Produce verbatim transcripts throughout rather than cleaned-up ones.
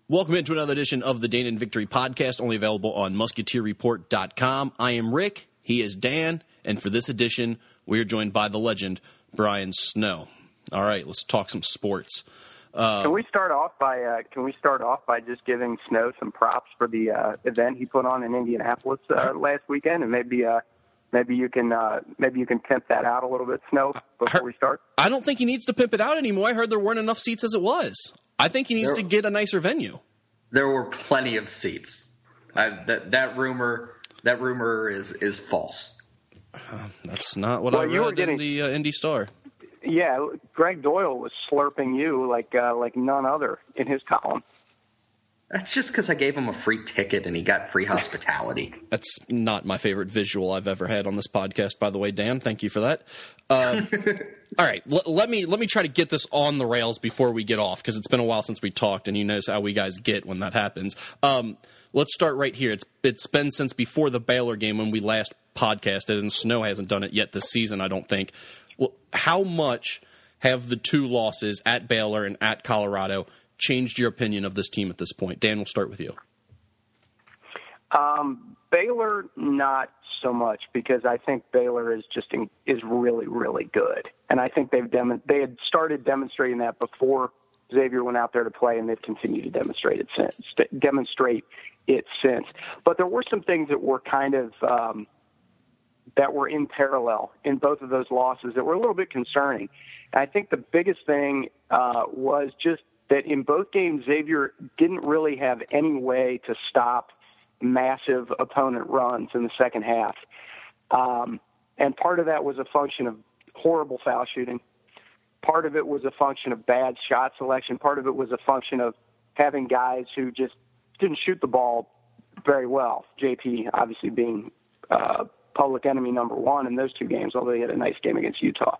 Welcome into another edition of the Dane and Victory podcast, only available on musketeer report dot com. I am Rick, he is Dan, and for this edition, we are joined by the legend, Brian Snow. All right, let's talk some sports. Uh, can we start off by uh, Can we start off by just giving Snow some props for the uh, event he put on in Indianapolis uh, last weekend, and maybe uh, maybe you can uh, maybe you can pimp that out a little bit, Snow, before heard, we start. I don't think he needs to pimp it out anymore. I heard there weren't enough seats as it was. I think he needs there, to get a nicer venue. There were plenty of seats. I, that that rumor that rumor is is false. Uh, that's not what well, I you read were getting, in the uh, Indy Star. Yeah, Greg Doyle was slurping you like uh, like none other in his column. That's just because I gave him a free ticket and he got free hospitality. That's not my favorite visual I've ever had on this podcast, by the way, Dan. Thank you for that. Uh, all right, l- let me let me try to get this on the rails before we get off, because it's been a while since we talked, and you know how we guys get when that happens. Um, let's start right here. It's it's been since before the Baylor game when we last podcasted, and Snow hasn't done it yet this season, I don't think. Well, how much have the two losses at Baylor and at Colorado changed your opinion of this team at this point? Dan, we'll start with you. Um, Baylor, not so much, because I think Baylor is just in, is really, really good, and I think they've dem- they had started demonstrating that before Xavier went out there to play, and they've continued to demonstrate it since. Demonstrate it since. But there were some things that were kind of um, that were in parallel in both of those losses that were a little bit concerning. And I think the biggest thing uh, was just that in both games, Xavier didn't really have any way to stop massive opponent runs in the second half. Um, and part of that was a function of horrible foul shooting. Part of it was a function of bad shot selection. Part of it was a function of having guys who just didn't shoot the ball very well. J P obviously being uh, public enemy number one in those two games, although he had a nice game against Utah.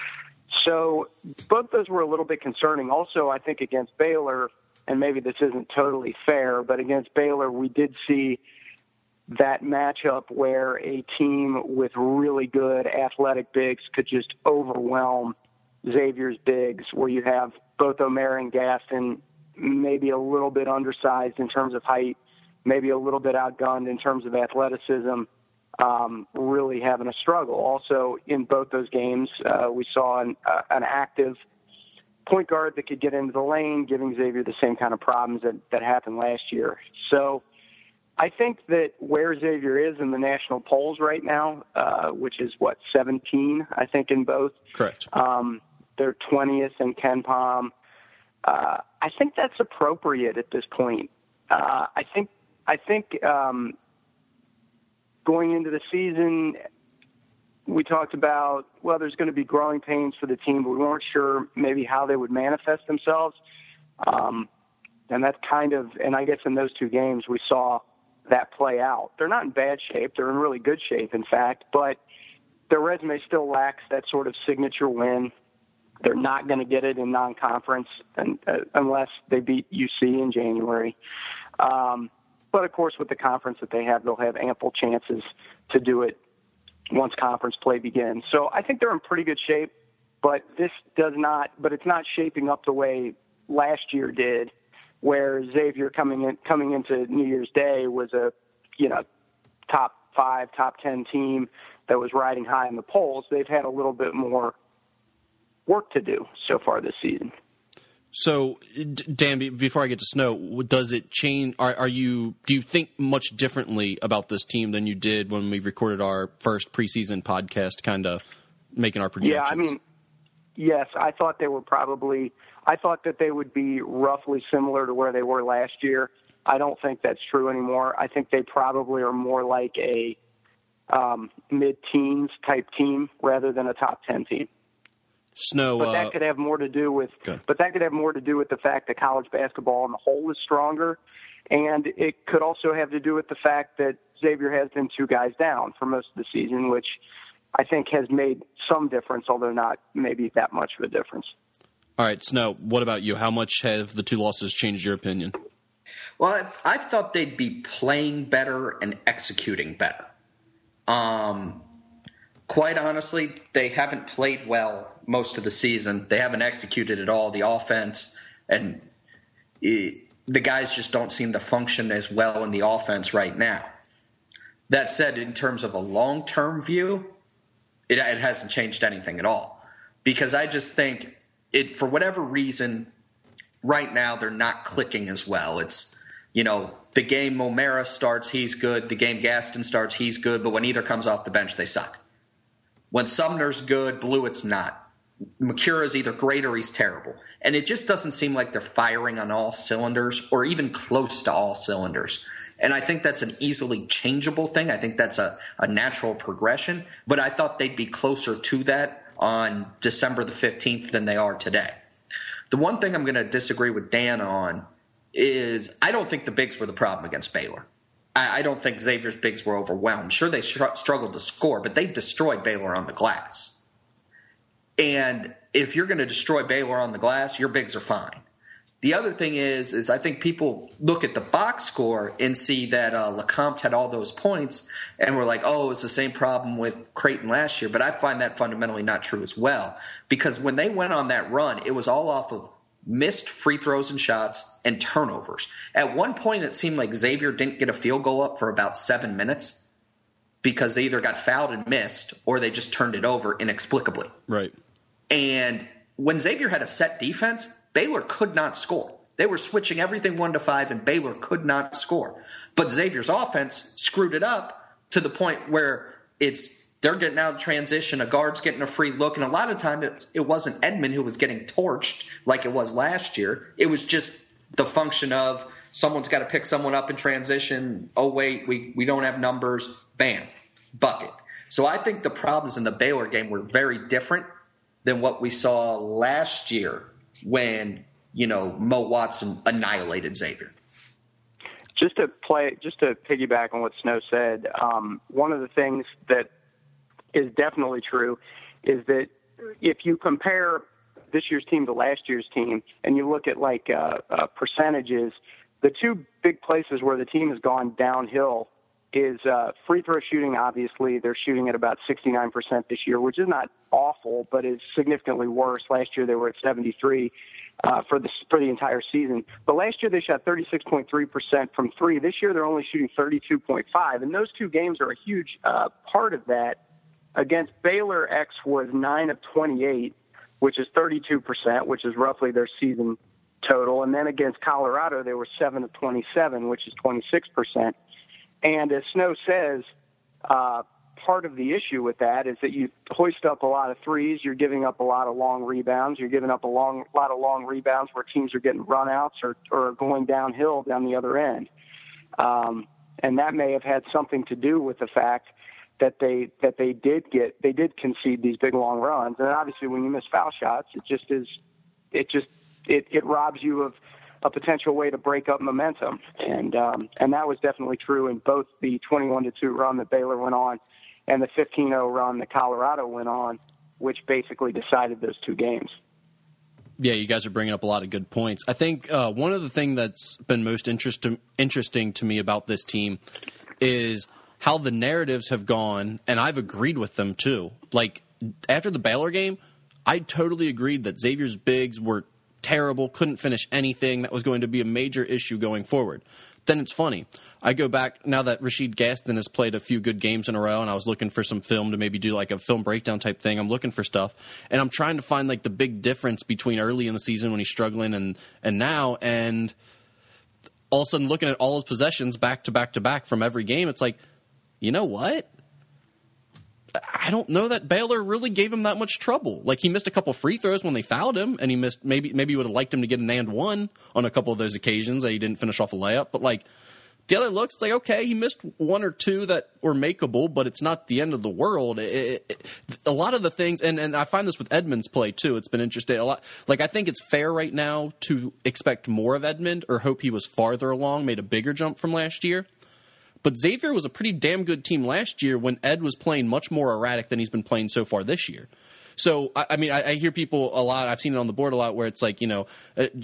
So both those were a little bit concerning. Also, I think against Baylor, and maybe this isn't totally fair, but against Baylor, we did see that matchup where a team with really good athletic bigs could just overwhelm Xavier's bigs, where you have both Omer and Gaston maybe a little bit undersized in terms of height, maybe a little bit outgunned in terms of athleticism, um, really having a struggle. Also, in both those games, uh, we saw an, uh, an active point guard that could get into the lane, giving Xavier the same kind of problems that, that happened last year. So I think that where Xavier is in the national polls right now, uh, which is, what, seventeen, I think, in both. Correct. Um, they're twentieth in KenPom. Uh, I think that's appropriate at this point. Uh, I think I think um, going into the season, we talked about, well, there's going to be growing pains for the team, but we weren't sure maybe how they would manifest themselves. Um, and that's kind of, and I guess in those two games, we saw that play out. They're not in bad shape. They're in really good shape, in fact, but their resume still lacks that sort of signature win. They're not going to get it in non-conference and, uh, unless they beat U C in January. Um, but, of course, with the conference that they have, they'll have ample chances to do it once conference play begins. So I think they're in pretty good shape, but this does not, but it's not shaping up the way last year did, where Xavier coming in, coming into New Year's Day was a, you know, top five, top ten team that was riding high in the polls. They've had a little bit more work to do so far this season. So, Dan, before I get to Snow, does it change? Are, are you? Do you think much differently about this team than you did when we recorded our first preseason podcast, kind of making our projections? Yeah, I mean, yes, I thought they were probably. I thought that they would be roughly similar to where they were last year. I don't think that's true anymore. I think they probably are more like a um, mid-teens type team rather than a top ten team. Snow, but that uh, could have more to do with. But that could have more to do with the fact that college basketball on the whole is stronger, and it could also have to do with the fact that Xavier has been two guys down for most of the season, which I think has made some difference, although not maybe that much of a difference. All right, Snow, what about you? How much have the two losses changed your opinion? Well, I, I thought they'd be playing better and executing better. Um, quite honestly, they haven't played well most of the season. They haven't executed at all. The offense, and it, the guys just don't seem to function as well in the offense right now. That said, in terms of a long-term view, it, it hasn't changed anything at all. Because I just think it, for whatever reason, right now they're not clicking as well. It's, you know, the game O'Mara starts, he's good. The game Gaston starts, he's good. But when either comes off the bench, they suck. When Sumner's good, Blewett's not. Macura's either great or he's terrible. And it just doesn't seem like they're firing on all cylinders or even close to all cylinders. And I think that's an easily changeable thing. I think that's a, a natural progression. But I thought they'd be closer to that on December the fifteenth than they are today. The one thing I'm going to disagree with Dan on is I don't think the bigs were the problem against Baylor. I, I don't think Xavier's bigs were overwhelmed. Sure, they str- struggled to score, but they destroyed Baylor on the glass. And if you're going to destroy Baylor on the glass, your bigs are fine. The other thing is, is I think people look at the box score and see that uh, LeCompte had all those points, and we're like, oh, it's the same problem with Creighton last year. But I find that fundamentally not true as well, because when they went on that run, it was all off of missed free throws and shots and turnovers. At one point, it seemed like Xavier didn't get a field goal up for about seven minutes because they either got fouled and missed or they just turned it over inexplicably. Right. And when Xavier had a set defense, Baylor could not score. They were switching everything one to five, and Baylor could not score. But Xavier's offense screwed it up to the point where it's they're getting out in transition, a guard's getting a free look, and a lot of time it, it wasn't Edmond who was getting torched like it was last year. It was just the function of someone's got to pick someone up in transition. Oh, wait, we, we don't have numbers. Bam, bucket. So I think the problems in the Baylor game were very different than what we saw last year when, you know, Mo Watson annihilated Xavier. Just to play, just to piggyback on what Snow said, um, one of the things that is definitely true is that if you compare this year's team to last year's team and you look at like uh, uh, percentages, the two big places where the team has gone downhill is uh, free throw shooting. Obviously, they're shooting at about sixty-nine percent this year, which is not awful, but is significantly worse. Last year they were at seventy-three uh, for the for the entire season. But last year they shot thirty-six point three percent from three. This year they're only shooting thirty-two point five, and those two games are a huge uh, part of that. Against Baylor, X was nine of twenty-eight, which is thirty-two percent, which is roughly their season total. And then against Colorado, they were seven of twenty-seven, which is twenty-six percent. And as Snow says, uh, part of the issue with that is that you hoist up a lot of threes. You're giving up a lot of long rebounds. You're giving up a long, lot of long rebounds where teams are getting runouts or, or going downhill down the other end. Um, and that may have had something to do with the fact that they that they did get they did concede these big long runs. And obviously, when you miss foul shots, it just is it just it, it robs you of a potential way to break up momentum. And um, and that was definitely true in both the twenty-one to two run that Baylor went on and the fifteen oh run that Colorado went on, which basically decided those two games. Yeah, you guys are bringing up a lot of good points. I think uh, one of the things that's been most interest to, interesting to me about this team is how the narratives have gone, and I've agreed with them too. Like, after the Baylor game, I totally agreed that Xavier's bigs were terrible, couldn't finish anything. That was going to be a major issue going forward. Then it's funny. I go back, now that Rashid Gaston has played a few good games in a row, and I was looking for some film to maybe do like a film breakdown type thing. I'm looking for stuff, and I'm trying to find like the big difference between early in the season when he's struggling and, and now, and all of a sudden looking at all his possessions back to back to back from every game, it's like, you know what? I don't know that Baylor really gave him that much trouble. Like, he missed a couple free throws when they fouled him, and he missed maybe maybe you would have liked him to get an and one on a couple of those occasions that he didn't finish off a layup. But like the other looks, it's like, okay, he missed one or two that were makeable, but it's not the end of the world. It, it, a lot of the things, and, and I find this with Edmond's play too. It's been interesting. A lot, like I think it's fair right now to expect more of Edmond or hope he was farther along, made a bigger jump from last year. But Xavier was a pretty damn good team last year when Ed was playing much more erratic than he's been playing so far this year. So, I, I mean, I, I hear people a lot, I've seen it on the board a lot, where it's like, you know, uh, just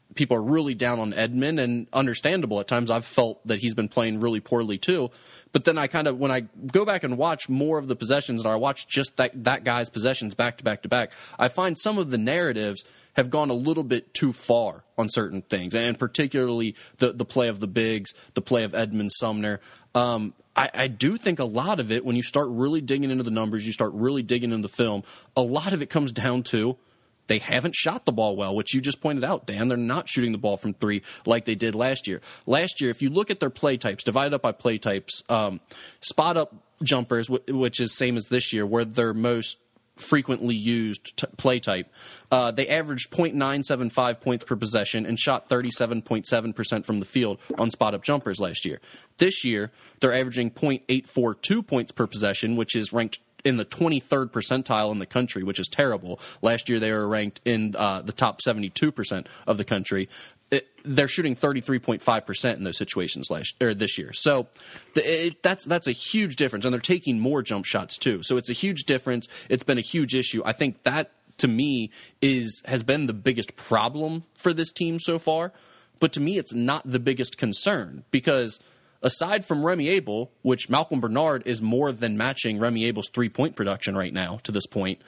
people are really down on Edman, and understandable. At times I've felt that he's been playing really poorly too. But then I kind of, when I go back and watch more of the possessions, and I watch just that, that guy's possessions back to back to back, I find some of the narratives have gone a little bit too far on certain things, and particularly the, the play of the bigs, the play of Edmund Sumner. Um, I, I do think a lot of it, when you start really digging into the numbers, you start really digging into the film, a lot of it comes down to they haven't shot the ball well, which you just pointed out, Dan. They're not shooting the ball from three like they did last year. Last year, if you look at their play types, divided up by play types, um, spot-up jumpers, which is same as this year, were their most frequently used t- play type. Uh, they averaged point nine seven five points per possession and shot thirty-seven point seven percent from the field on spot-up jumpers last year. This year, they're averaging point eight four two points per possession, which is ranked in the twenty-third percentile in the country, which is terrible. Last year, they were ranked in uh, the top seventy-two percent of the country. It, they're shooting thirty-three point five percent in those situations last or this year. So the, it, that's that's a huge difference, and they're taking more jump shots too. So it's a huge difference. It's been a huge issue. I think that, to me, is has been the biggest problem for this team so far. But to me, it's not the biggest concern, because aside from Remy Abel, which Malcolm Bernard is more than matching Remy Abel's three-point production right now to this point,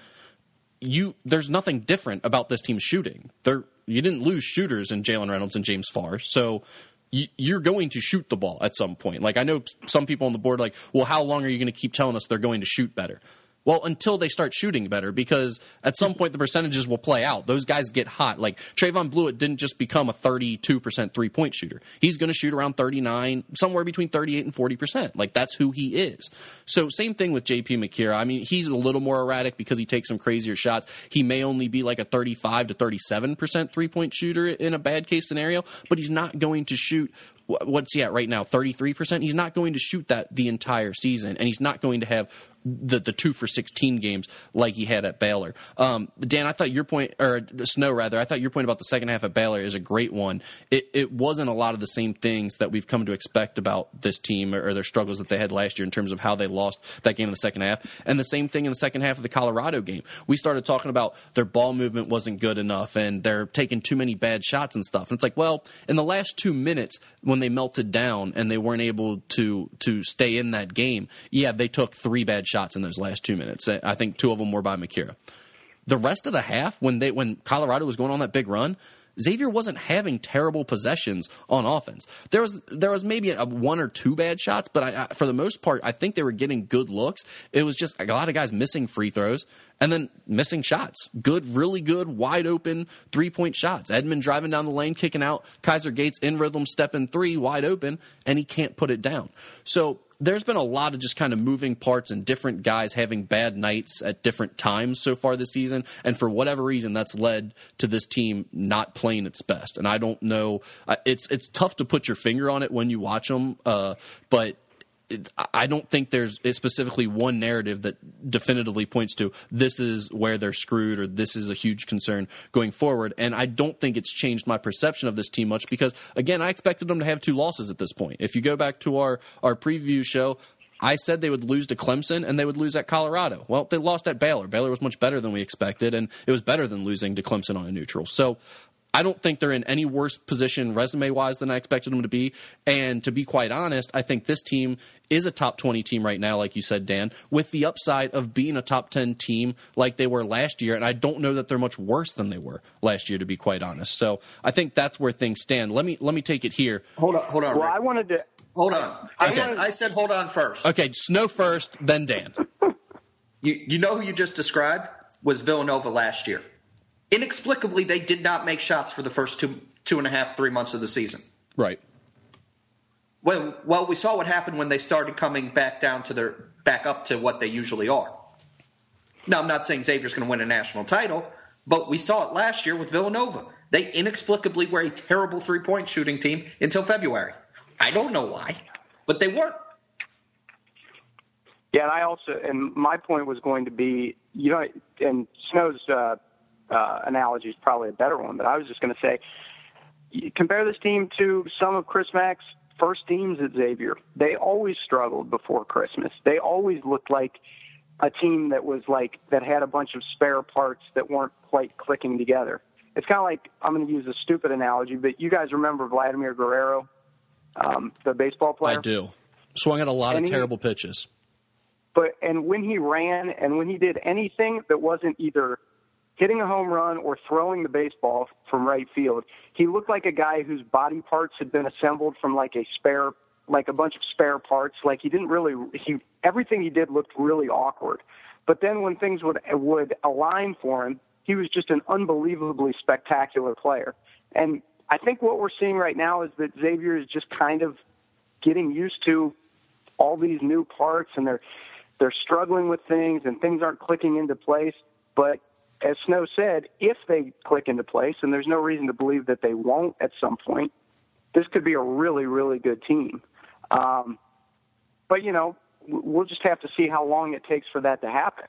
you there's nothing different about this team's shooting. They're, you didn't lose shooters in Jalen Reynolds and James Farr, so you, you're going to shoot the ball at some point. Like, I know some people on the board are like, well, how long are you going to keep telling us they're going to shoot better? Well, until they start shooting better, because at some point the percentages will play out. Those guys get hot. Like, Trayvon Blewett didn't just become a thirty-two percent three-point shooter. He's going to shoot around thirty-nine, somewhere between thirty-eight and forty percent. Like, that's who he is. So same thing with J P Makira. I mean, he's a little more erratic because he takes some crazier shots. He may only be like a thirty-five to thirty-seven percent three-point shooter in a bad case scenario, but he's not going to shoot, what's he at right now, thirty-three percent? He's not going to shoot that the entire season, and he's not going to have the the two for sixteen games like he had at Baylor. Um, Dan, I thought your point, or Snow rather, I thought your point about the second half at Baylor is a great one. It, it wasn't a lot of the same things that we've come to expect about this team or, or their struggles that they had last year in terms of how they lost that game in the second half. And the same thing in the second half of the Colorado game. We started talking about their ball movement wasn't good enough and they're taking too many bad shots and stuff. And it's like, well, in the last two minutes when they melted down and they weren't able to to stay in that game, yeah, they took three bad shots in those last two minutes. I think two of them were by Makira. The rest of the half, when they when Colorado was going on that big run, Xavier wasn't having terrible possessions on offense. There was there was maybe a one or two bad shots, but I, I, for the most part, I think they were getting good looks. It was just a lot of guys missing free throws and then missing shots. Good, really good, wide open three-point shots. Edmond driving down the lane, kicking out. Kaiser Gates in rhythm, stepping three, wide open, and he can't put it down. So there's been a lot of just kind of moving parts and different guys having bad nights at different times so far this season. And for whatever reason, that's led to this team not playing its best. And I don't know. It's it's tough to put your finger on it when you watch them, uh, but I don't think there's specifically one narrative that definitively points to this is where they're screwed or this is a huge concern going forward. And I don't think it's changed my perception of this team much because, again, I expected them to have two losses at this point. If you go back to our, our preview show, I said they would lose to Clemson and they would lose at Colorado. Well, they lost at Baylor. Baylor was much better than we expected, and it was better than losing to Clemson on a neutral. So I don't think they're in any worse position resume-wise than I expected them to be. And to be quite honest, I think this team is a top twenty team right now, like you said, Dan, with the upside of being a top ten team like they were last year. And I don't know that they're much worse than they were last year, to be quite honest. So I think that's where things stand. Let me let me take it here. Hold on, hold on. Well, Rick. I wanted to hold on. Okay. I, wanted, I said hold on first. Okay, Snow first, then Dan. You you know who you just described was Villanova last year. Inexplicably, they did not make shots for the first two two and a half, three months of the season. Right. Well, well, we saw what happened when they started coming back down to their back up to what they usually are. Now, I'm not saying Xavier's going to win a national title, but we saw it last year with Villanova. They inexplicably were a terrible three-point shooting team until February. I don't know why, but they weren't. Yeah, and I also, and my point was going to be, you know, and Snow's uh, uh, analogy is probably a better one, but I was just going to say, you compare this team to some of Chris Mack's first teams at Xavier. They always struggled before Christmas. They always looked like a team that was like, that had a bunch of spare parts that weren't quite clicking together. it's kind of like, I'm going to use a stupid analogy, but you guys remember Vladimir Guerrero, um, the baseball player? I do. Swung at a lot and of he, terrible pitches. But and when he ran and when he did anything that wasn't either hitting a home run or throwing the baseball from right field, he looked like a guy whose body parts had been assembled from like a spare, like a bunch of spare parts. Like he didn't really, he everything he did looked really awkward. But then when things would would align for him, he was just an unbelievably spectacular player. And I think what we're seeing right now is that Xavier is just kind of getting used to all these new parts, and they're they're struggling with things, and things aren't clicking into place. But as Snow said, if they click into place, and there's no reason to believe that they won't at some point, this could be a really, really good team. Um, but, you know, we'll just have to see how long it takes for that to happen.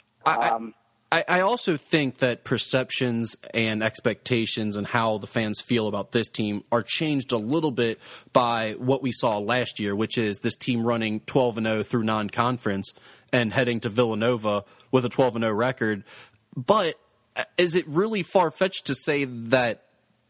Um, I, I also think that perceptions and expectations and how the fans feel about this team are changed a little bit by what we saw last year, which is this team running twelve and oh through non-conference and heading to Villanova with a twelve and oh record. But is it really far-fetched to say that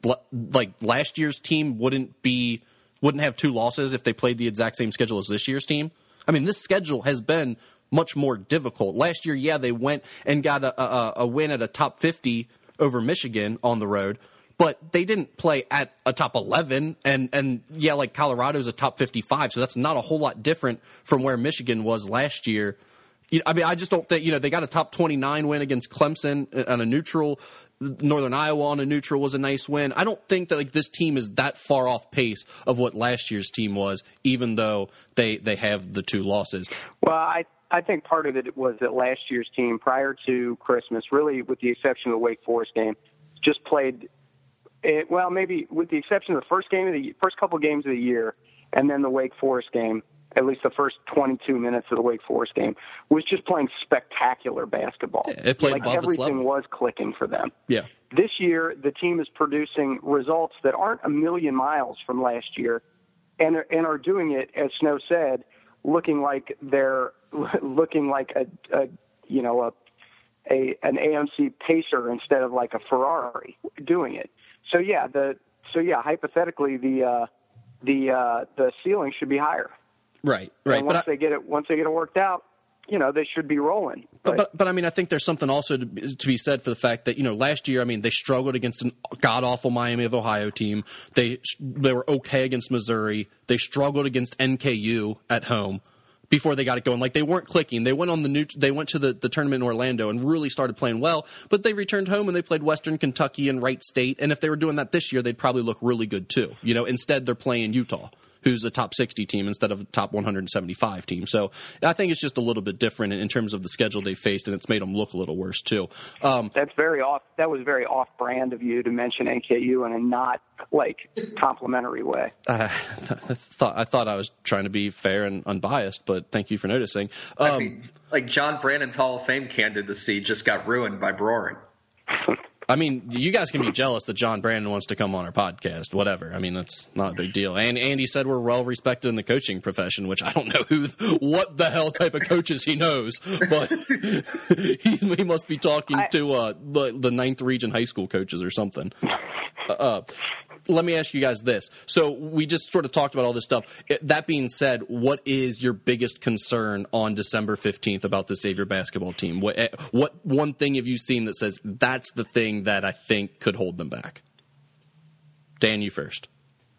like last year's team wouldn't be wouldn't have two losses if they played the exact same schedule as this year's team? I mean, this schedule has been much more difficult. Last year, yeah, they went and got a, a, a win at a top fifty over Michigan on the road, but they didn't play at a top eleven. And, and yeah, like Colorado's a top fifty-five, so that's not a whole lot different from where Michigan was last year. I mean, I just don't think, you know, they got a top twenty-nine win against Clemson on a neutral. Northern Iowa on a neutral was a nice win. I don't think that like this team is that far off pace of what last year's team was, even though they, they have the two losses. Well, I I think part of it was that last year's team, prior to Christmas, really with the exception of the Wake Forest game, just played it, well, maybe with the exception of the first game of the first couple games of the year, and then the Wake Forest game, at least the first twenty-two minutes of the Wake Forest game, was just playing spectacular basketball. Yeah, it played like above its everything level. was clicking for them. Yeah. This year, the team is producing results that aren't a million miles from last year, and and are doing it, as Snow said, looking like they're looking like a, a you know a, a an A M C Pacer instead of like a Ferrari doing it. So yeah, the so yeah, hypothetically the uh, the uh, the ceiling should be higher. Right, right. And once but I, they get it once they get it worked out, you know, they should be rolling. But, but, but I mean, I think there's something also to, to be said for the fact that, you know, last year, I mean, they struggled against a god-awful Miami of Ohio team. They they were okay against Missouri. They struggled against N K U at home before they got it going. Like, they weren't clicking. They went on the new, they went to the, the tournament in Orlando and really started playing well, but they returned home and they played Western Kentucky and Wright State. And if they were doing that this year, they'd probably look really good too. You know, instead they're playing Utah, who's a top sixty team instead of a top one hundred seventy-five team. So I think it's just a little bit different in terms of the schedule they faced, and it's made them look a little worse too. Um, That's very off. That was very off-brand of you to mention N K U in a not like complimentary way. I, I thought I thought I was trying to be fair and unbiased, but thank you for noticing. Um, I mean, like John Brannon's Hall of Fame candidacy just got ruined by Broering. I mean, you guys can be jealous that John Brannon wants to come on our podcast, whatever. I mean, that's not a big deal. And Andy said we're well respected in the coaching profession, which I don't know who, what the hell type of coaches he knows, but he, he must be talking I, to uh, the, the ninth region high school coaches or something. Uh, let me ask you guys this. So we just sort of talked about all this stuff. That being said, what is your biggest concern on December fifteenth about the Xavier basketball team? What, what one thing have you seen that says that's the thing that I think could hold them back? Dan, you first.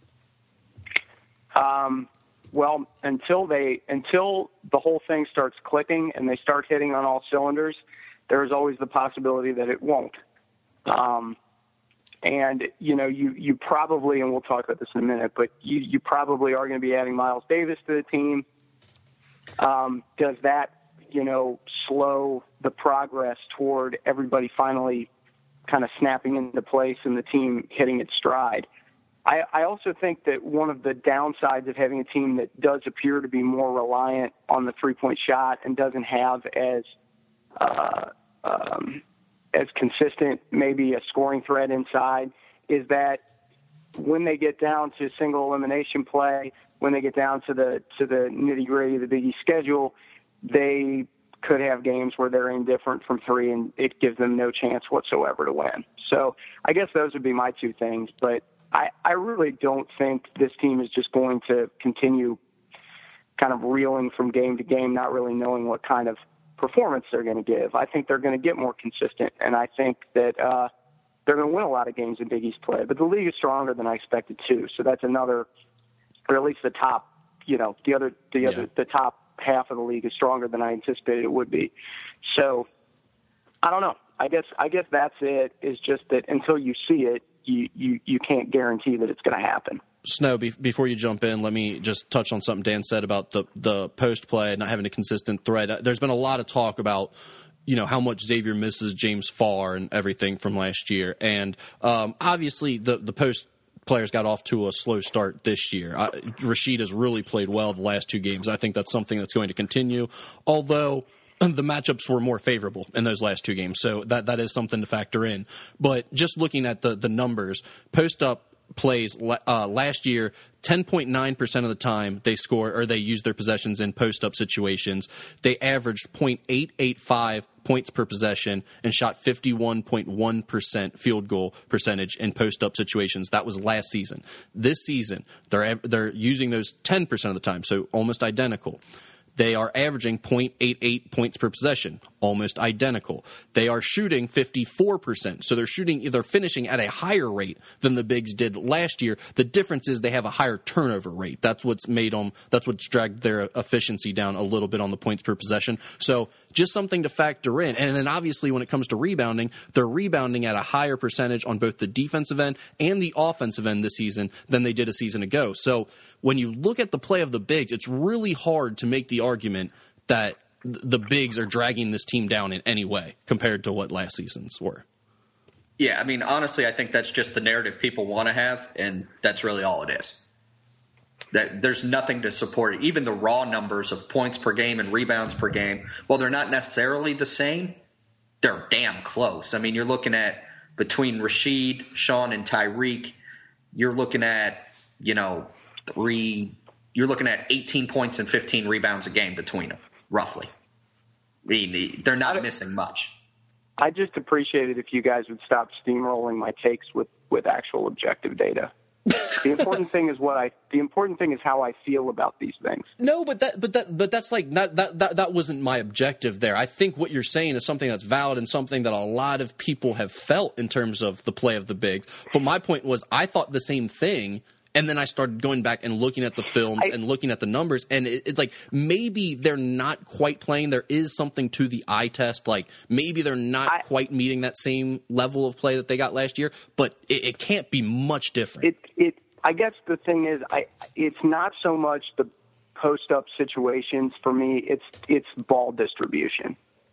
Um, well, until they until the whole thing starts clicking and they start hitting on all cylinders, there's always the possibility that it won't. Um, And, you know, you, you probably, and we'll talk about this in a minute, but you, you probably are going to be adding Miles Davis to the team. Um, does that, you know, slow the progress toward everybody finally kind of snapping into place and the team hitting its stride? I, I also think that one of the downsides of having a team that does appear to be more reliant on the three-point shot and doesn't have as uh, um, as consistent, maybe a scoring threat inside, is that when they get down to single elimination play, when they get down to the to the nitty gritty of the Big East schedule, they could have games where they're indifferent from three and it gives them no chance whatsoever to win. So I guess those would be my two things. But I, I really don't think this team is just going to continue kind of reeling from game to game, not really knowing what kind of performance they're going to give. I think they're going to get more consistent, and I think that uh, they're going to win a lot of games in Big East play. But the league is stronger than I expected too, so that's another, or at least the top, you know, the other, the yeah. other, the top half of the league is stronger than I anticipated it would be. So I don't know. I guess I guess that's it. Is just that until you see it, you you, you can't guarantee that it's going to happen. Snow, be- before you jump in, let me just touch on something Dan said about the, the post play, not having a consistent thread. There's been a lot of talk about, you know, how much Xavier misses James Farr and everything from last year. And um, obviously the, the post players got off to a slow start this year. I, Rasheed has really played well the last two games. I think that's something that's going to continue, although the matchups were more favorable in those last two games. So that, that is something to factor in. But just looking at the, the numbers, post-up plays uh, last year, ten point nine percent of the time they score or they use their possessions in post-up situations. They averaged zero point eight eight five points per possession and shot fifty-one point one percent field goal percentage in post-up situations. That was last season. This season, they're they're using those ten percent of the time, so almost identical. They are averaging zero point eight eight points per possession, almost identical. They are shooting fifty-four percent, so they're shooting, they're finishing at a higher rate than the Bigs did last year. The difference is they have a higher turnover rate. That's what's made them, that's what's dragged their efficiency down a little bit on the points per possession. So just something to factor in. And then obviously when it comes to rebounding, they're rebounding at a higher percentage on both the defensive end and the offensive end this season than they did a season ago. So when you look at the play of the Bigs, it's really hard to make the argument that the Bigs are dragging this team down in any way compared to what last seasons were. Yeah, I mean, honestly, I think that's just the narrative people want to have, and that's really all it is. That there's nothing to support it. Even the raw numbers of points per game and rebounds per game, while they're not necessarily the same, they're damn close. I mean, you're looking at between Rasheed, Sean, and Tyreek, you're looking at, you know, three – you're looking at eighteen points and fifteen rebounds a game between them, roughly. I mean, they're not missing much. I just appreciate it if you guys would stop steamrolling my takes with, with actual objective data. The important thing is what I. The important thing is how I feel about these things. No, but that, but that, but that's like not that, that. That wasn't my objective there. I think what you're saying is something that's valid and something that a lot of people have felt in terms of the play of the Bigs. But my point was, I thought the same thing. And then I started going back and looking at the films I, and looking at the numbers, and it, it's like maybe they're not quite playing. There is something to the eye test. Like maybe they're not I, quite meeting that same level of play that they got last year, but it, it can't be much different. It, it, I guess the thing is, I, it's not so much the post-up situations for me. It's it's ball distribution.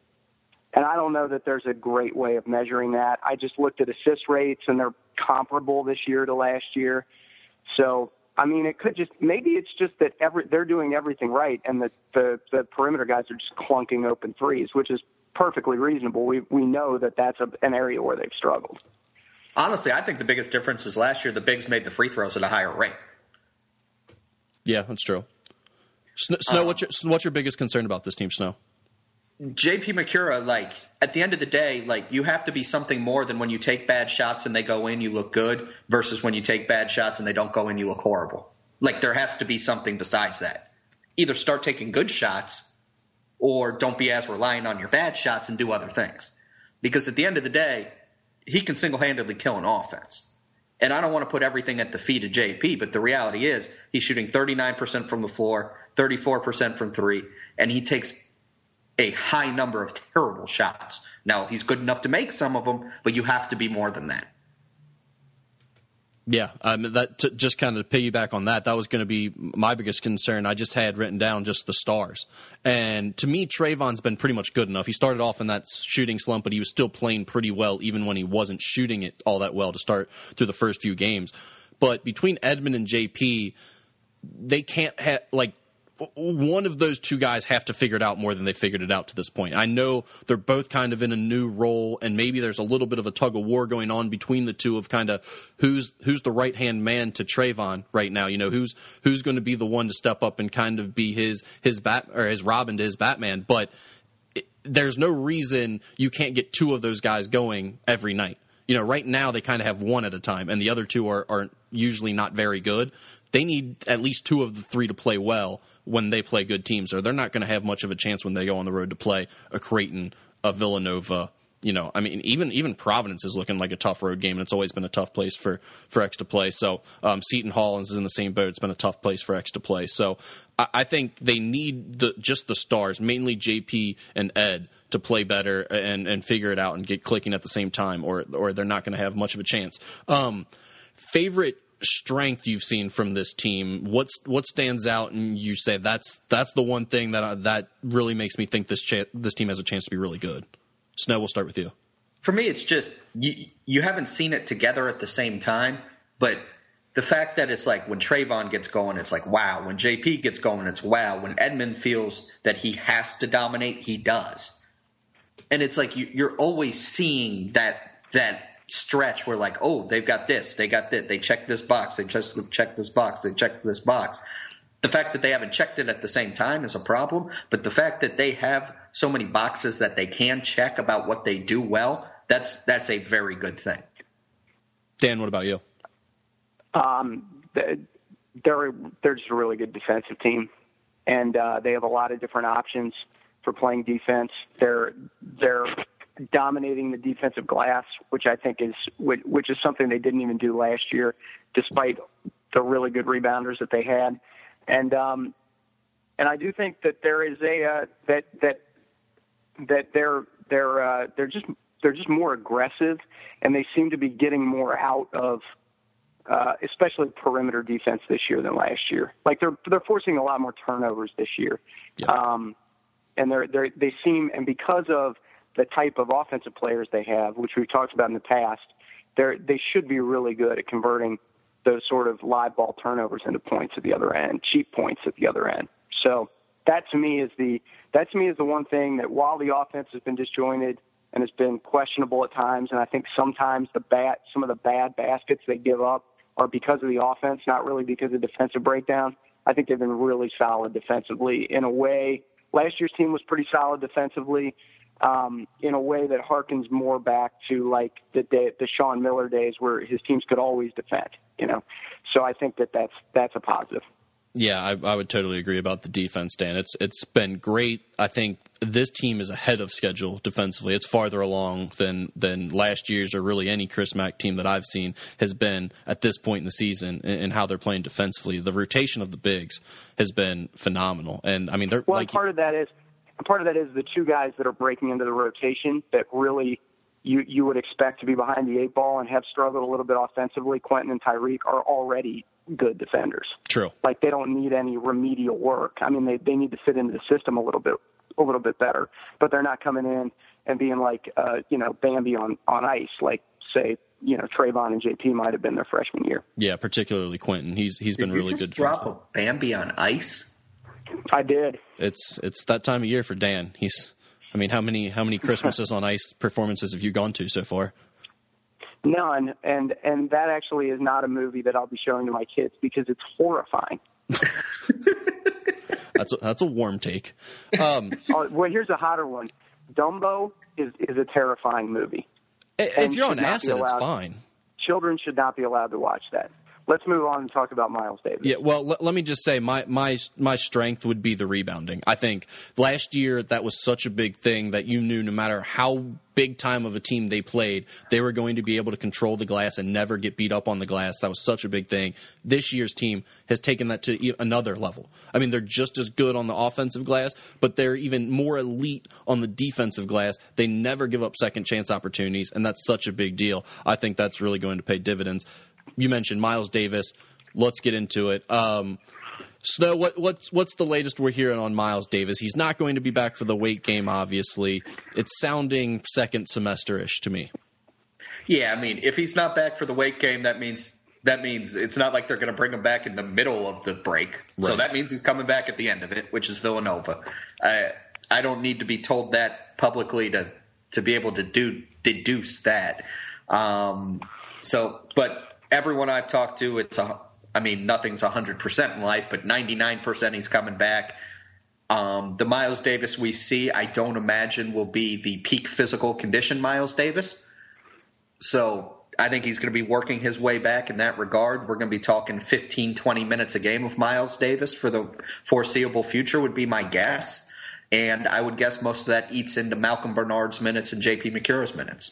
And I don't know that there's a great way of measuring that. I just looked at assist rates, and they're comparable this year to last year. So, I mean, it could just – maybe it's just that every, they're doing everything right and the, the, the perimeter guys are just clunking open threes, which is perfectly reasonable. We we know that that's a, an area where they've struggled. Honestly, I think the biggest difference is last year the Bigs made the free throws at a higher rate. Yeah, that's true. Snow, Snow um, what's, your, what's your biggest concern about this team, Snow? J P Macura, like, at the end of the day, like, you have to be something more than when you take bad shots and they go in, you look good, versus when you take bad shots and they don't go in, you look horrible. Like, there has to be something besides that. Either start taking good shots or don't be as reliant on your bad shots and do other things. Because at the end of the day, he can single-handedly kill an offense. And I don't want to put everything at the feet of J P, but the reality is he's shooting thirty-nine percent from the floor, thirty-four percent from three, and he takes – a high number of terrible shots. Now, he's good enough to make some of them, but you have to be more than that. Yeah, I mean, that to just kind of piggyback on that, that was going to be my biggest concern. I just had written down just the stars. And to me, Trayvon's been pretty much good enough. He started off in that shooting slump, but he was still playing pretty well even when he wasn't shooting it all that well to start through the first few games. But between Edmond and J P, they can't have, like, one of those two guys have to figure it out more than they figured it out to this point. I know they're both kind of in a new role, and maybe there's a little bit of a tug of war going on between the two of kind of who's who's the right hand man to Trayvon right now. You know, who's who's going to be the one to step up and kind of be his his bat or his Robin to his Batman. But there's no reason you can't get two of those guys going every night. You know, right now they kind of have one at a time, and the other two are, are usually not very good. They need at least two of the three to play well when they play good teams, or they're not going to have much of a chance when they go on the road to play a Creighton, a Villanova. You know, I mean, even even Providence is looking like a tough road game, and it's always been a tough place for, for X to play. So um, Seton Hall is in the same boat. It's been a tough place for X to play. So I, I think they need the, just the stars, mainly J P and Ed, to play better and, and figure it out and get clicking at the same time, or or they're not going to have much of a chance. Um, favorite strength you've seen from this team? What's what stands out, and you say that's that's the one thing that I, that really makes me think this cha- this team has a chance to be really good? Snow, we'll start with you. For me, it's just you, you haven't seen it together at the same time, but the fact that it's like when Trayvon gets going, it's like wow. When J P gets going, it's wow. When Edmond feels that he has to dominate, he does. And it's like you, you're always seeing that that stretch where like, oh, they've got this, they got that, they checked this box, they just checked this box, they checked this box. The fact that they haven't checked it at the same time is a problem, but the fact that they have so many boxes that they can check about what they do well, that's that's a very good thing. Dan, what about you? Um, they're they're just a really good defensive team, and uh, they have a lot of different options for playing defense. They're they're dominating the defensive glass, which I think is which is something they didn't even do last year, despite the really good rebounders that they had. And um, and I do think that there is a uh, that that that they're they're uh, they're just they're just more aggressive, and they seem to be getting more out of uh, especially perimeter defense this year than last year. Like they're they're forcing a lot more turnovers this year, yeah. um, and they're they they seem and because of the type of offensive players they have, which we've talked about in the past, they they should be really good at converting those sort of live ball turnovers into points at the other end, cheap points at the other end. So that to me is the that to me is the one thing that while the offense has been disjointed and has been questionable at times, and I think sometimes the bad some of the bad baskets they give up are because of the offense, not really because of defensive breakdown. I think they've been really solid defensively in a way. Last year's team was pretty solid defensively. Um, in a way that harkens more back to like the day, the Sean Miller days where his teams could always defend, you know? So I think that that's, that's a positive. Yeah, I, I would totally agree about the defense, Dan. It's It's been great. I think this team is ahead of schedule defensively. It's farther along than, than last year's or really any Chris Mack team that I've seen has been at this point in the season in, in how they're playing defensively. The rotation of the bigs has been phenomenal. And I mean, they're well, like, part of that is, Part of that is the two guys that are breaking into the rotation that really you you would expect to be behind the eight ball and have struggled a little bit offensively. Quentin and Tyreek are already good defenders. True. Like they don't need any remedial work. I mean, they they need to fit into the system a little bit a little bit better, but they're not coming in and being like uh, you know Bambi on on ice like say you know Trayvon and J P might have been their freshman year. Yeah, particularly Quentin. He's he's Did been really you just good. Drop a Bambi on ice. I did. It's it's that time of year for Dan. He's, I mean, how many how many Christmases on ice performances have you gone to so far? None, and and that actually is not a movie that I'll be showing to my kids because it's horrifying. that's a, that's a warm take. Um, oh, well, here's a hotter one. Dumbo is is a terrifying movie. If you're on acid, it's fine. Children should not be allowed to watch that. Let's move on and talk about Miles Davis. Yeah, well, let, let me just say my, my my strength would be the rebounding. I think last year that was such a big thing that you knew no matter how big time of a team they played, they were going to be able to control the glass and never get beat up on the glass. That was such a big thing. This year's team has taken that to another level. I mean, they're just as good on the offensive glass, but they're even more elite on the defensive glass. They never give up second chance opportunities, and that's such a big deal. I think that's really going to pay dividends. You mentioned Miles Davis. Let's get into it. Um, Snow, what, what's what's the latest we're hearing on Miles Davis? He's not going to be back for the weight game, obviously. It's sounding second semester-ish to me. Yeah, I mean, if he's not back for the weight game, that means that means it's not like they're going to bring him back in the middle of the break. Right. So that means he's coming back at the end of it, which is Villanova. I I don't need to be told that publicly to to be able to do deduce that. Um, so, but. Everyone I've talked to, it's a, I mean, nothing's one hundred percent in life, but ninety-nine percent he's coming back. Um, the Miles Davis we see, I don't imagine will be the peak physical condition Miles Davis. So I think he's going to be working his way back in that regard. We're going to be talking fifteen, twenty minutes a game of Miles Davis for the foreseeable future would be my guess. And I would guess most of that eats into Malcolm Bernard's minutes and J P McCura's minutes.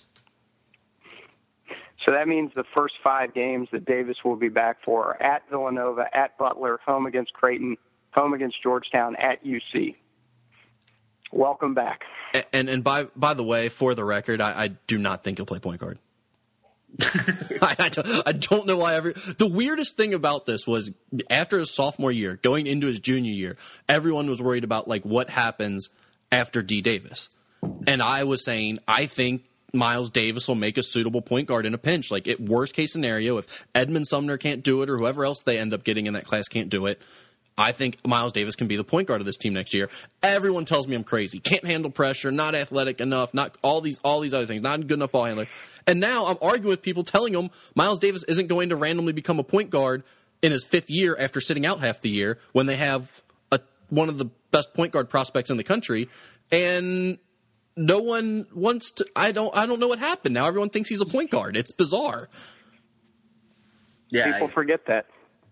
So that means the first five games that Davis will be back for are at Villanova, at Butler, home against Creighton, home against Georgetown, at U C. Welcome back. And and, and by by the way, for the record, I, I do not think he'll play point guard. I, I, don't, I don't know why. Every the weirdest thing about this was after his sophomore year, going into his junior year, everyone was worried about like what happens after D Davis, and I was saying I think Miles Davis will make a suitable point guard in a pinch. Like, it worst case scenario, if Edmund Sumner can't do it or whoever else they end up getting in that class can't do it, I think Miles Davis can be the point guard of this team next year. Everyone tells me I'm crazy. Can't handle pressure, not athletic enough, not all these all these other things, not good enough ball handler. And now I'm arguing with people telling them Miles Davis isn't going to randomly become a point guard in his fifth year after sitting out half the year when they have a, one of the best point guard prospects in the country. And no one wants to. I don't. I don't know what happened. Now everyone thinks he's a point guard. It's bizarre. Yeah, people I, forget that.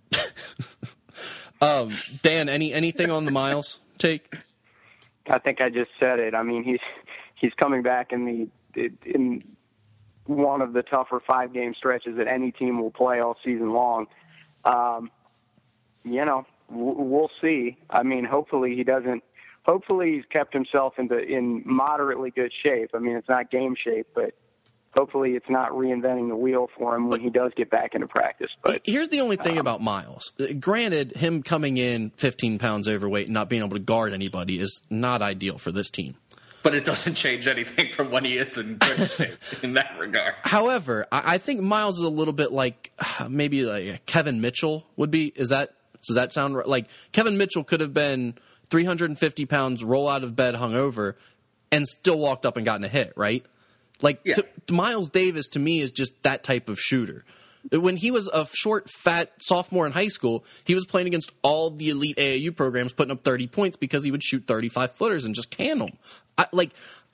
um, Dan, any anything on the Miles take? I think I just said it. I mean, he's he's coming back in the in one of the tougher five game stretches that any team will play all season long. Um, you know, we'll see. I mean, hopefully he doesn't. Hopefully he's kept himself in, the, in moderately good shape. I mean, it's not game shape, but hopefully it's not reinventing the wheel for him when he does get back into practice. But here's the only thing um, about Miles. Granted, him coming in fifteen pounds overweight and not being able to guard anybody is not ideal for this team. But it doesn't change anything from when he is in good shape in that regard. However, I, I think Miles is a little bit like maybe like Kevin Mitchell would be. Is that does that sound right? Like Kevin Mitchell could have been three hundred fifty pounds, roll out of bed, hungover, and still walked up and gotten a hit, right? Like, yeah. to, Miles Davis, to me, is just that type of shooter. When he was a short, fat sophomore in high school, he was playing against all the elite A A U programs, putting up thirty points because he would shoot thirty-five footers and just can them. I, like,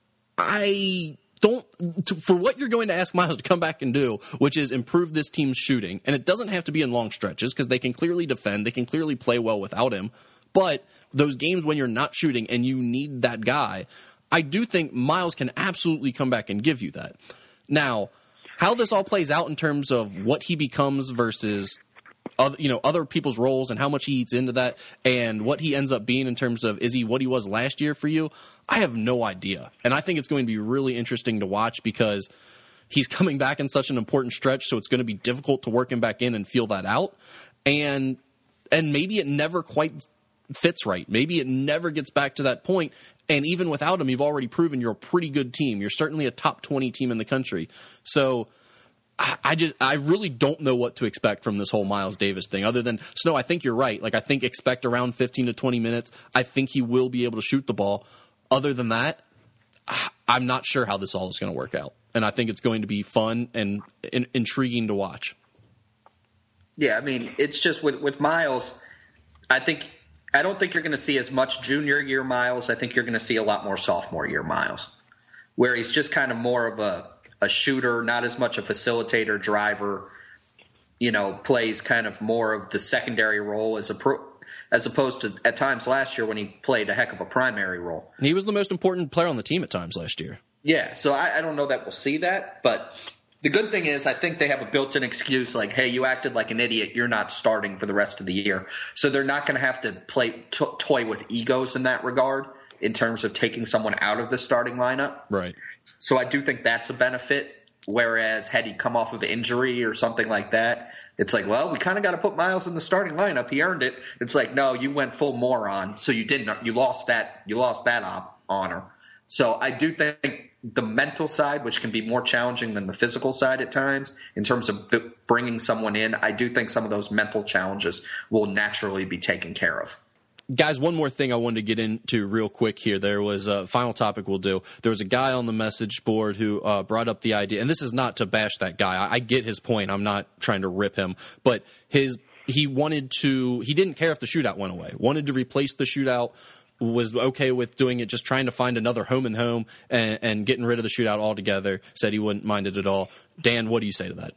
I don't to, for what you're going to ask Miles to come back and do, which is improve this team's shooting, and it doesn't have to be in long stretches because they can clearly defend, they can clearly play well without him. But those games when you're not shooting and you need that guy, I do think Miles can absolutely come back and give you that. Now, how this all plays out in terms of what he becomes versus other, you know, other people's roles and how much he eats into that and what he ends up being in terms of is he what he was last year for you, I have no idea. And I think it's going to be really interesting to watch because he's coming back in such an important stretch, so it's going to be difficult to work him back in and feel that out. And and maybe it never quite fits right. Maybe it never gets back to that point. And even without him, you've already proven you're a pretty good team. You're certainly a top twenty team in the country. So I, I just, I really don't know what to expect from this whole Miles Davis thing other than, Snow, I think you're right. Like, I think expect around fifteen to twenty minutes. I think he will be able to shoot the ball. Other than that, I'm not sure how this all is going to work out. And I think it's going to be fun and, and intriguing to watch. Yeah, I mean, it's just with, with Miles, I think – I don't think you're going to see as much junior year Miles. I think you're going to see a lot more sophomore year Miles, where he's just kind of more of a, a shooter, not as much a facilitator, driver, you know, plays kind of more of the secondary role as a pro, as opposed to at times last year when he played a heck of a primary role. He was the most important player on the team at times last year. Yeah, so I, I don't know that we'll see that, but the good thing is I think they have a built-in excuse like, hey, you acted like an idiot. You're not starting for the rest of the year. So they're not going to have to play to- toy with egos in that regard in terms of taking someone out of the starting lineup. Right. So I do think that's a benefit, whereas had he come off of injury or something like that, it's like, well, we kind of got to put Miles in the starting lineup. He earned it. It's like, no, you went full moron, so you didn't. You lost that. You lost that op- honor. So I do think the mental side, which can be more challenging than the physical side at times, in terms of b- bringing someone in, I do think some of those mental challenges will naturally be taken care of. Guys, one more thing I wanted to get into real quick here. There was a final topic we'll do. There was a guy on the message board who uh, brought up the idea, and this is not to bash that guy. I, I get his point. I'm not trying to rip him, but his he wanted to. He didn't care if the shootout went away. Wanted to replace the shootout was okay with doing it, just trying to find another home and home and, and getting rid of the shootout altogether. Said he wouldn't mind it at all. Dan, what do you say to that?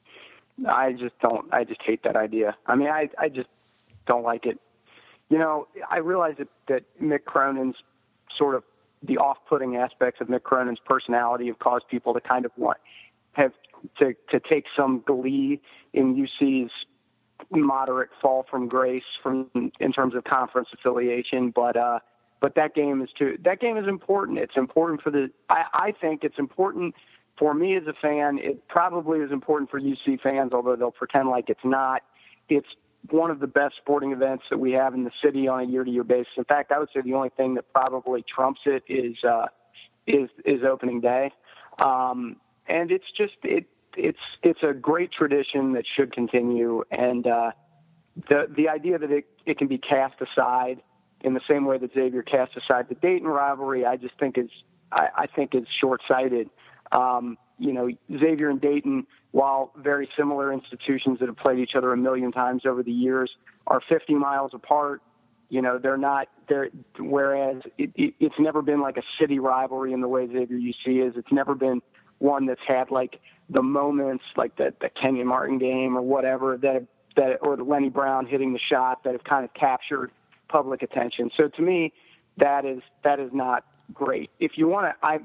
I just don't. I just hate that idea. I mean, I I just don't like it. You know, I realize that, that Mick Cronin's sort of the off-putting aspects of Mick Cronin's personality have caused people to kind of want have to to take some glee in U C's moderate fall from grace from in terms of conference affiliation, but uh, but that game is too. That game is important. It's important for the. I, I think it's important for me as a fan. It probably is important for U C fans, although they'll pretend like it's not. It's one of the best sporting events that we have in the city on a year-to-year basis. In fact, I would say the only thing that probably trumps it is uh, is is opening day, um, and it's just it. It's it's a great tradition that should continue, and uh, the the idea that it, it can be cast aside in the same way that Xavier cast aside the Dayton rivalry, I just think is I, I think is short-sighted. Um, you know, Xavier and Dayton, while very similar institutions that have played each other a million times over the years, are fifty miles apart. You know, they're not they're whereas it, it, it's never been like a city rivalry in the way Xavier U C is. It's never been one that's had like the moments like the, the Kenyon Martin game or whatever that have, that or the Lenny Brown hitting the shot that have kind of captured public attention. So to me, that is that is not great. If you want to, I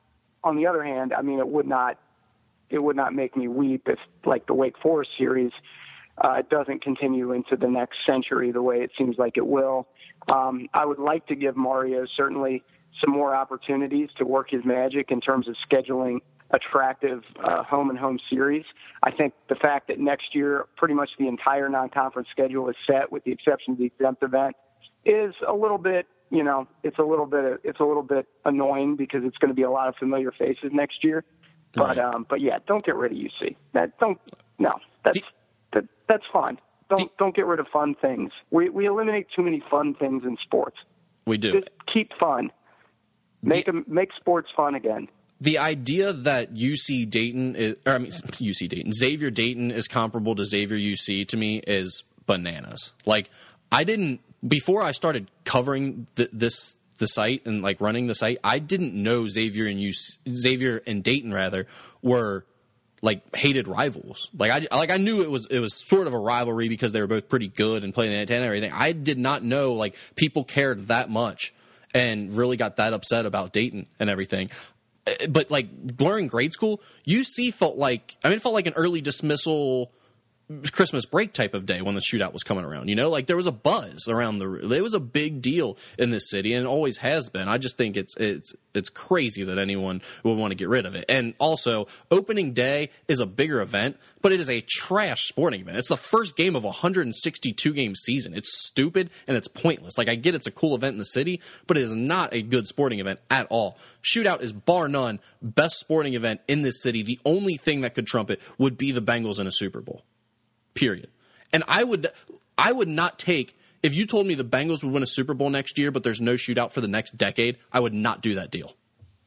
on the other hand, I mean, it would not it would not make me weep if like the Wake Forest series uh, doesn't continue into the next century the way it seems like it will. Um, I would like to give Mario certainly some more opportunities to work his magic in terms of scheduling attractive uh, home and home series. I think the fact that next year pretty much the entire non-conference schedule is set with the exception of the exempt event is a little bit, you know, it's a little bit, it's a little bit annoying because it's going to be a lot of familiar faces next year. But, right. um, but yeah, don't get rid of U C. That don't, no, that's, the, that, that's fine. Don't, the, don't get rid of fun things. We, we eliminate too many fun things in sports. We do. Just keep fun. Make the, them, make sports fun again. The idea that U C Dayton is, or I mean U C Dayton, Xavier Dayton is comparable to Xavier U C to me is bananas. Like I didn't before I started covering the, this the site and like running the site, I didn't know Xavier and U C, Xavier and Dayton rather were like hated rivals. Like I like I knew it was it was sort of a rivalry because they were both pretty good and playing the antenna and everything. I did not know like people cared that much and really got that upset about Dayton and everything. But like during grade school, U C felt like I mean, it felt like an early dismissal Christmas break type of day when the shootout was coming around. You know, like there was a buzz around the. It was a big deal in this city, and it always has been. I just think it's it's it's crazy that anyone would want to get rid of it. And also, opening day is a bigger event, but it is a trash sporting event. It's the first game of a one hundred sixty-two game season. It's stupid and it's pointless. Like I get it's a cool event in the city, but it is not a good sporting event at all. Shootout is bar none best sporting event in this city. The only thing that could trump it would be the Bengals in a Super Bowl. Period. And I would I would not take if you told me the Bengals would win a Super Bowl next year, but there's no shootout for the next decade, I would not do that deal.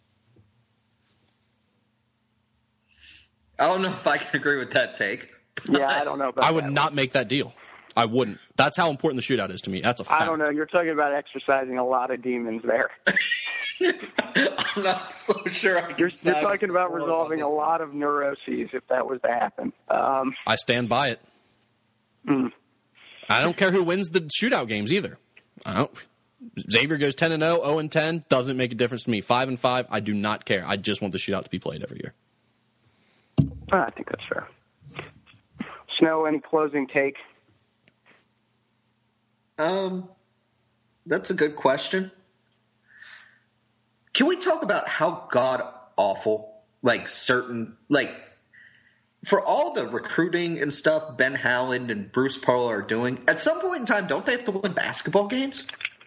I don't know if I can agree with that take. Yeah, I don't know about I would that not one. make that deal. I wouldn't. That's how important the shootout is to me. That's a fact. I don't know. You're talking about exercising a lot of demons there. I'm not so sure. I you're, you're talking about resolving a lot of neuroses if that was to happen. Um, I stand by it. Mm. I don't care who wins the shootout games either. I don't. Xavier goes ten and zero, zero and ten. Doesn't make a difference to me. Five and five. I do not care. I just want the shootout to be played every year. I think that's fair. Snow, any closing take? Um, that's a good question. Can we talk about how god awful, like certain, like for all the recruiting and stuff Ben Howland and Bruce Pearl are doing, at some point in time, don't they have to win basketball games?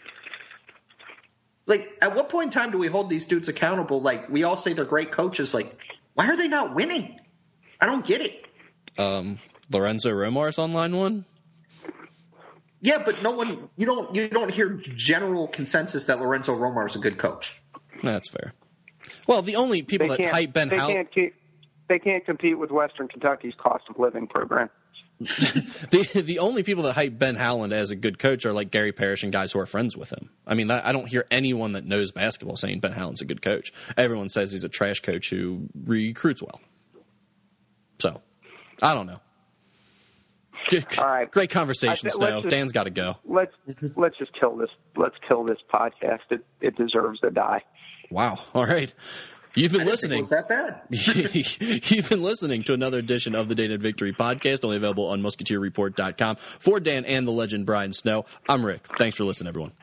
Like, at what point in time do we hold these dudes accountable? Like, we all say they're great coaches. Like, why are they not winning? I don't get it. Um, Lorenzo Romar's on line one? Yeah, but no one, you don't, you don't hear general consensus that Lorenzo Romar is a good coach. That's fair. Well, the only people they that hype Ben they Howland... Can't keep, they can't compete with Western Kentucky's cost of living program. the the only people that hype Ben Howland as a good coach are like Gary Parrish and guys who are friends with him. I mean, I don't hear anyone that knows basketball saying Ben Howland's a good coach. Everyone says he's a trash coach who recruits well. So, I don't know. Good, All right. Great conversation, th- Snow. just, Dan's got to go. Let's let's just kill this. Let's kill this podcast. It it deserves to die. Wow. All right. You've been I didn't listening. think it was that bad. You've been listening to another edition of the Dated Victory podcast, only available on musketeer report dot com. For Dan and the legend Brian Snow, I'm Rick. Thanks for listening, everyone.